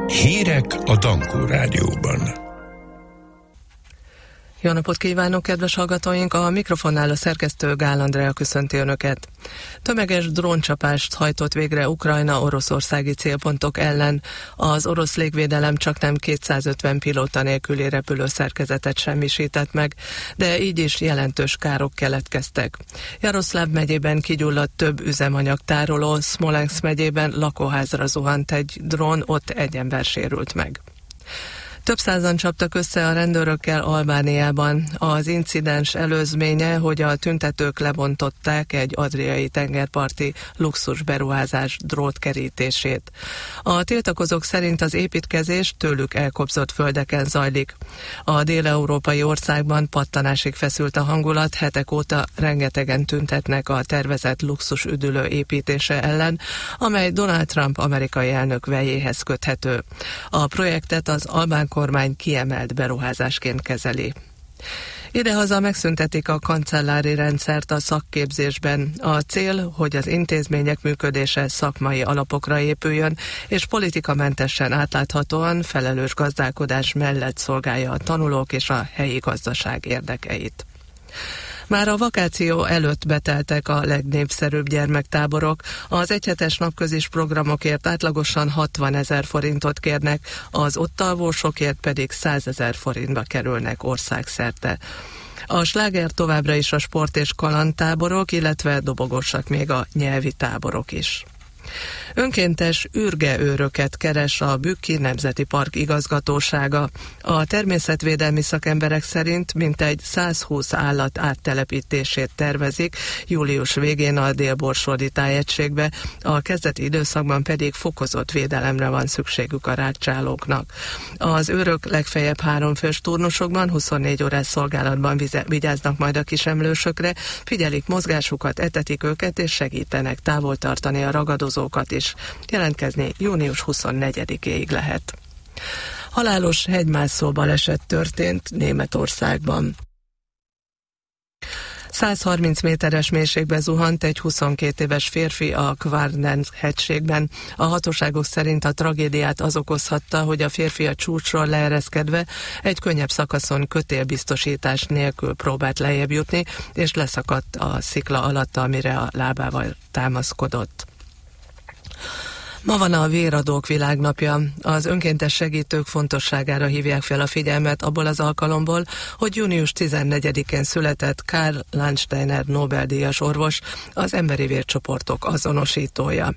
Hírek a Dankó Rádióban. Jó napot kívánok, kedves hallgatóink! A mikrofonnál a szerkesztő Gál Andrea köszönti Önöket. Tömeges dróncsapást hajtott végre Ukrajna oroszországi célpontok ellen. Az orosz légvédelem csaknem 250 pilóta nélküli repülőszerkezetet semmisített meg, de így is jelentős károk keletkeztek. Jaroszláv megyében kigyulladt több üzemanyagtároló, Szmolenszk megyében lakóházra zuhant egy drón, ott egy ember sérült meg. Több százan csaptak össze a rendőrökkel Albániában. Az incidens előzménye, hogy a tüntetők lebontották egy adriai tengerparti luxus beruházás drótkerítését. A tiltakozók szerint az építkezés tőlük elkobzott földeken zajlik. A dél-európai országban pattanásig feszült a hangulat, hetek óta rengetegen tüntetnek a tervezett luxus üdülő építése ellen, amely Donald Trump amerikai elnök vejéhez köthető. A projektet az albán kormány kiemelt beruházásként kezeli. Idehaza megszüntetik a kancellári rendszert a szakképzésben. A cél, hogy az intézmények működése szakmai alapokra épüljön, és politikamentesen átláthatóan felelős gazdálkodás mellett szolgálja a tanulók és a helyi gazdaság érdekeit. Már a vakáció előtt beteltek a legnépszerűbb gyermektáborok. Az egyhetes napközis programokért átlagosan 60 000 forintot kérnek, az ott alvósokért pedig 100 000 forintba kerülnek országszerte. A sláger továbbra is a sport- és kalandtáborok, illetve dobogosak még a nyelvi táborok is. Önkéntes ürgeőröket keres a Bükki Nemzeti Park igazgatósága. A természetvédelmi szakemberek szerint mintegy 120 állat áttelepítését tervezik július végén a Dél-Borsodi tájegységbe, a kezdeti időszakban pedig fokozott védelemre van szükségük a rágcsálóknak. Az őrök legfeljebb 3 fős turnusokban 24 órás szolgálatban vigyáznak majd a kisemlősökre, figyelik mozgásukat, etetik őket és segítenek távol tartani a ragadozókat is. Jelentkezni június 24-éig lehet. Halálos hegymászó baleset történt Németországban. 130 méteres mélységbe zuhant egy 22 éves férfi a Kvarnen hegységben. A hatóságok szerint a tragédiát az okozhatta, hogy a férfi a csúcsról leereszkedve egy könnyebb szakaszon kötélbiztosítás nélkül próbált lejjebb jutni, és leszakadt a szikla alatt, amire a lábával támaszkodott. Ma van a Véradók világnapja. Az önkéntes segítők fontosságára hívják fel a figyelmet abból az alkalomból, hogy június 14-én született Karl Landsteiner Nobel-díjas orvos, az emberi vércsoportok azonosítója.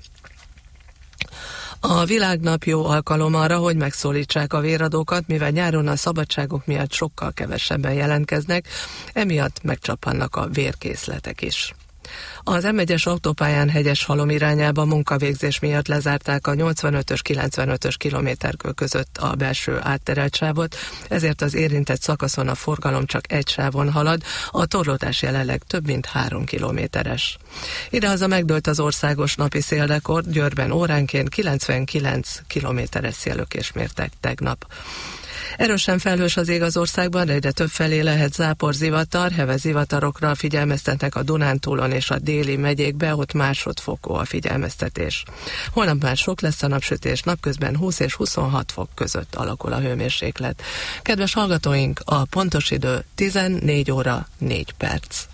A világnap jó alkalom arra, hogy megszólítsák a véradókat, mivel nyáron a szabadságok miatt sokkal kevesebben jelentkeznek, emiatt megcsappannak a vérkészletek is. Az M1-es autópályán Hegyeshalom irányába munkavégzés miatt lezárták a 85-ös 95-ös kilométerkő között a belső átterelt sávot, ezért az érintett szakaszon a forgalom csak egy sávon halad, a torlódás jelenleg több mint 3 kilométeres. Idehaza megdőlt az országos napi szélrekord, Győrben óránként 99 kilométeres széllökés mértek tegnap. Erősen felhős az ég az országban, de egyre többfelé lehet zápor, zivatar, heves zivatarokra figyelmeztetnek a Dunántúlon és a déli megyékbe, ott másodfokú a figyelmeztetés. Holnap már sok lesz a napsütés, napközben 20 és 26 fok között alakul a hőmérséklet. Kedves hallgatóink, a pontos idő 14 óra 4 perc.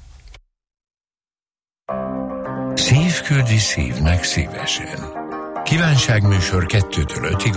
Szív küldi szívnek szívesen. Kívánságműsor 2-től 5-ig